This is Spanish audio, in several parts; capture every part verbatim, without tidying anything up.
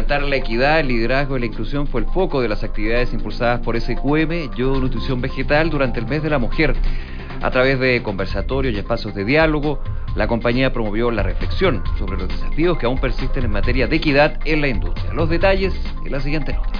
Fomentar la equidad, el liderazgo y la inclusión fue el foco de las actividades impulsadas por S Q M, Yodo Nutrición Vegetal, durante el mes de la mujer. A través de conversatorios y espacios de diálogo, la compañía promovió la reflexión sobre los desafíos que aún persisten en materia de equidad en la industria. Los detalles en la siguiente nota.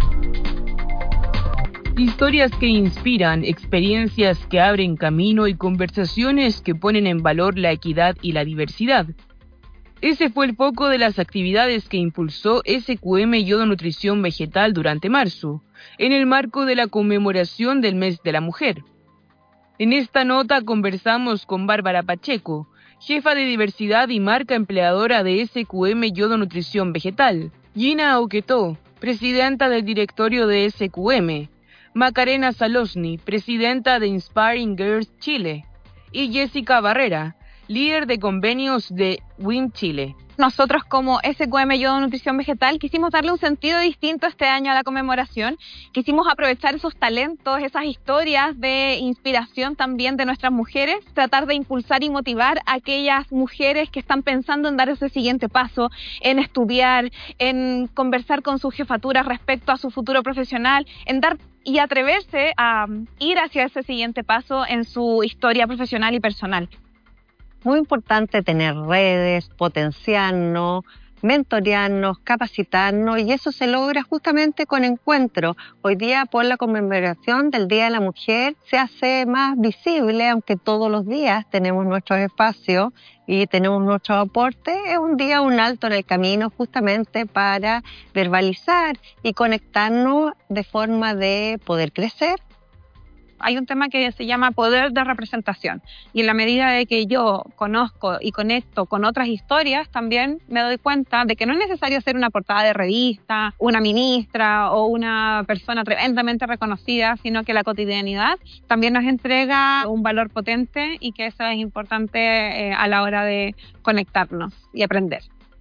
Historias que inspiran, experiencias que abren camino y conversaciones que ponen en valor la equidad y la diversidad. Ese fue el foco de las actividades que impulsó S Q M Yodo Nutrición Vegetal durante marzo, en el marco de la conmemoración del Mes de la Mujer. En esta nota conversamos con Bárbara Pacheco, jefa de diversidad y marca empleadora de S Q M Yodo Nutrición Vegetal, Gina Auquetó, presidenta del directorio de S Q M, Macarena Salosny, presidenta de Inspiring Girls Chile, y Jessica Barrera, líder de convenios de W I M Chile. Nosotros como S Q M Yodo Nutrición Vegetal quisimos darle un sentido distinto este año a la conmemoración. Quisimos aprovechar esos talentos, esas historias de inspiración también de nuestras mujeres, tratar de impulsar y motivar a aquellas mujeres que están pensando en dar ese siguiente paso, en estudiar, en conversar con sus jefaturas respecto a su futuro profesional, en dar y atreverse a ir hacia ese siguiente paso en su historia profesional y personal. Muy importante tener redes, potenciarnos, mentorearnos, capacitarnos, y eso se logra justamente con encuentros. Hoy día, por la conmemoración del Día de la Mujer, se hace más visible, aunque todos los días tenemos nuestros espacios y tenemos nuestros aportes. Es un día, un alto en el camino, justamente para verbalizar y conectarnos de forma de poder crecer. Hay un tema que se llama poder de representación, y en la medida de que yo conozco y conecto con otras historias, también me doy cuenta de que no es necesario ser una portada de revista, una ministra o una persona tremendamente reconocida, sino que la cotidianidad también nos entrega un valor potente, y que eso es importante eh, a la hora de conectarnos y aprender.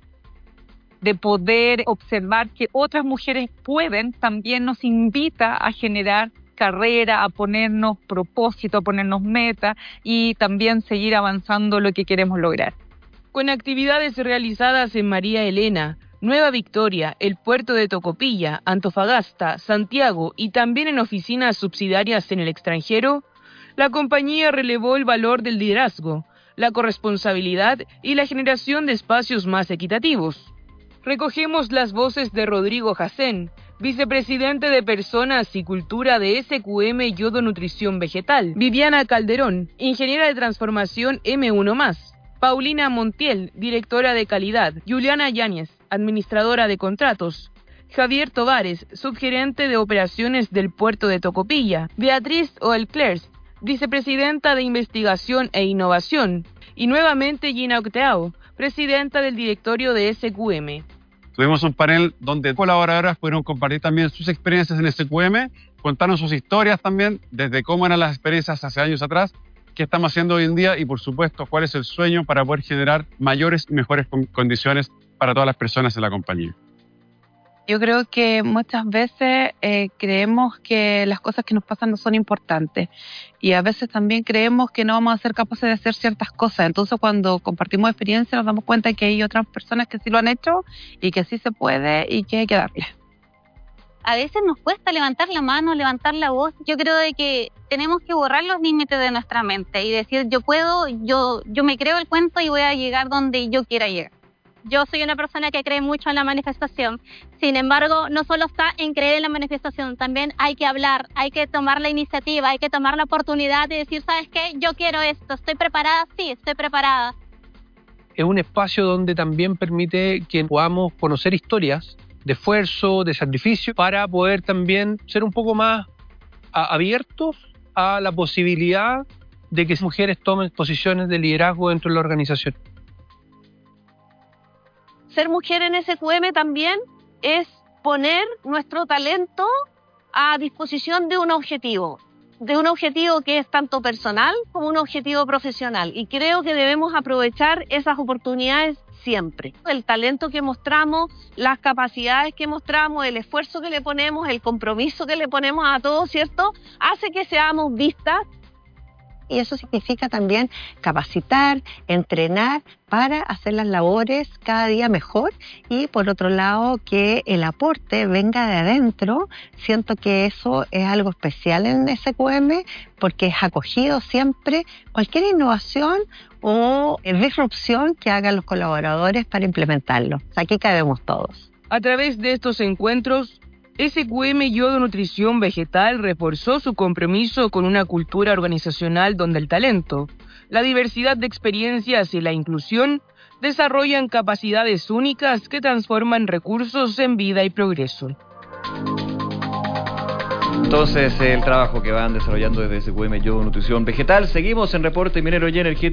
De poder observar que otras mujeres pueden, también nos invita a generar carrera, a ponernos propósito, a ponernos metas y también seguir avanzando lo que queremos lograr. Con actividades realizadas en María Elena, Nueva Victoria, el puerto de Tocopilla, Antofagasta, Santiago y también en oficinas subsidiarias en el extranjero, la compañía relevó el valor del liderazgo, la corresponsabilidad y la generación de espacios más equitativos. Recogemos las voces de Rodrigo Jacén, vicepresidente de Personas y Cultura de S Q M Yodo Nutrición Vegetal, Viviana Calderón, ingeniera de transformación M uno más, Paulina Montiel, directora de calidad, Juliana Yáñez, administradora de contratos, Javier Tovares, subgerente de operaciones del puerto de Tocopilla, Beatriz Oelclers, vicepresidenta de investigación e innovación, y nuevamente Gina Octeao, presidenta del directorio de S Q M. Tuvimos un panel donde colaboradoras pudieron compartir también sus experiencias en S Q M, contarnos sus historias también, desde cómo eran las experiencias hace años atrás, qué estamos haciendo hoy en día y, por supuesto, cuál es el sueño para poder generar mayores y mejores condiciones para todas las personas en la compañía. Yo creo que muchas veces eh, creemos que las cosas que nos pasan no son importantes, y a veces también creemos que no vamos a ser capaces de hacer ciertas cosas. Entonces, cuando compartimos experiencia, nos damos cuenta que hay otras personas que sí lo han hecho y que sí se puede y que hay que darle. A veces nos cuesta levantar la mano, levantar la voz. Yo creo de que tenemos que borrar los límites de nuestra mente y decir, yo puedo, yo, yo me creo el cuento y voy a llegar donde yo quiera llegar. Yo soy una persona que cree mucho en la manifestación. Sin embargo, no solo está en creer en la manifestación, también hay que hablar, hay que tomar la iniciativa, hay que tomar la oportunidad de decir, ¿sabes qué? Yo quiero esto, ¿estoy preparada? Sí, estoy preparada. Es un espacio donde también permite que podamos conocer historias de esfuerzo, de sacrificio, para poder también ser un poco más a, abiertos a la posibilidad de que mujeres tomen posiciones de liderazgo dentro de la organización. Ser mujer en S Q M también es poner nuestro talento a disposición de un objetivo, de un objetivo que es tanto personal como un objetivo profesional. Y creo que debemos aprovechar esas oportunidades siempre. El talento que mostramos, las capacidades que mostramos, el esfuerzo que le ponemos, el compromiso que le ponemos a todo, ¿cierto? Hace que seamos vistas y eso significa también capacitar, entrenar para hacer las labores cada día mejor y por otro lado que el aporte venga de adentro. Siento que eso es algo especial en S Q M porque es acogido siempre cualquier innovación o disrupción que hagan los colaboradores para implementarlo. Aquí cabemos todos. A través de estos encuentros, S Q M Yodo Nutrición Vegetal reforzó su compromiso con una cultura organizacional donde el talento, la diversidad de experiencias y la inclusión desarrollan capacidades únicas que transforman recursos en vida y progreso. Entonces, el trabajo que van desarrollando desde S Q M Yodo Nutrición Vegetal. Seguimos en Reporte Minero y Energía.